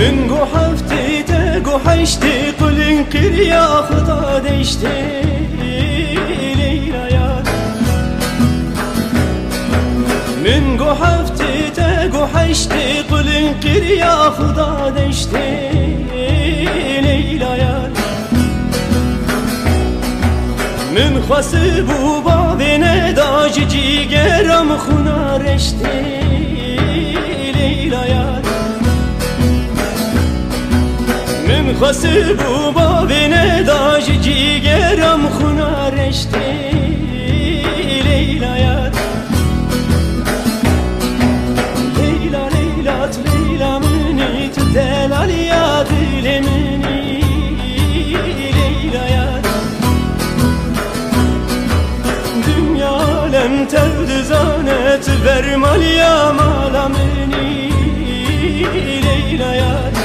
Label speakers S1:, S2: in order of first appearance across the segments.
S1: من گو هفته ده گو هشته قلن قریا خدا دشته لیلا یار من گو هفته ده گو هشته قلن قریا خدا دشته لیلا یار من خواست بو بابی نداج جیگرم خونا رشته لیلا یار من خواست بو بابی نداج جیگرم خونا رشته لیلا یار لیلا لیلات لیلا منی تو دلال یاد منی لیلا یار dünyalem tevdi zanet vermal ya malamini Leyla yar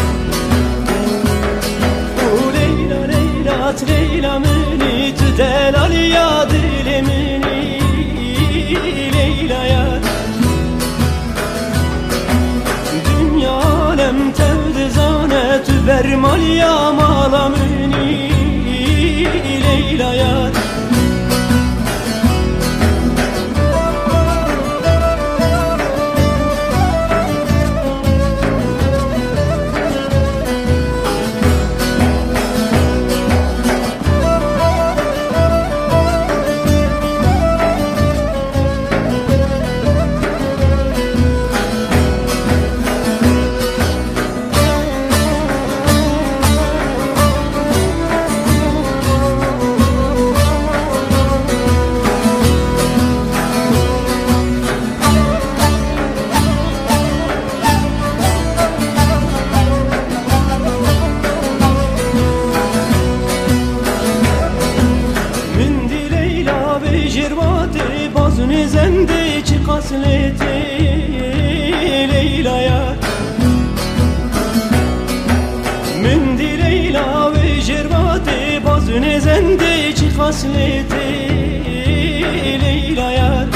S1: O Leyla Leylat Leyla meni tüdelal ya dilimini Leyla yar dünyalem tevdi zanet vermal ya malamini Leyla yar bazını zende çıkaslete Leyla yar Mendi Leyla ve cervate bazını zende çıkaslete Leyla yar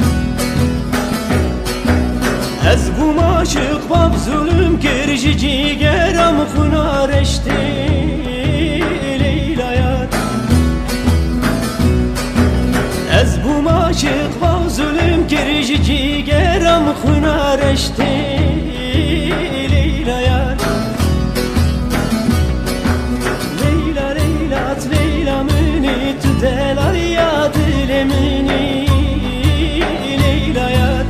S1: Ez bu maşık bab zulüm kerji cigeram khuna reşte Leyla yar Ez bu maşık bab zulüm kerji cigeram khuna reşte Leyla yar Leyla Leylat Leyla meni tüdelar ya dilemini Leyla yar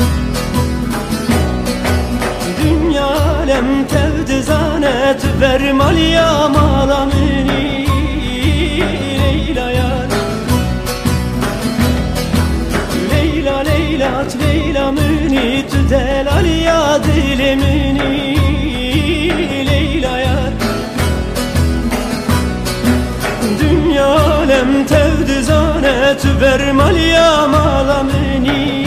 S1: Dünyalem tevdi zanet vermal ya malamini Leyla yar Leyla Leylat Leyla meni tüdelal ya dilemini Leyla yar Dünyalem tevdi zanet vermal ya malamini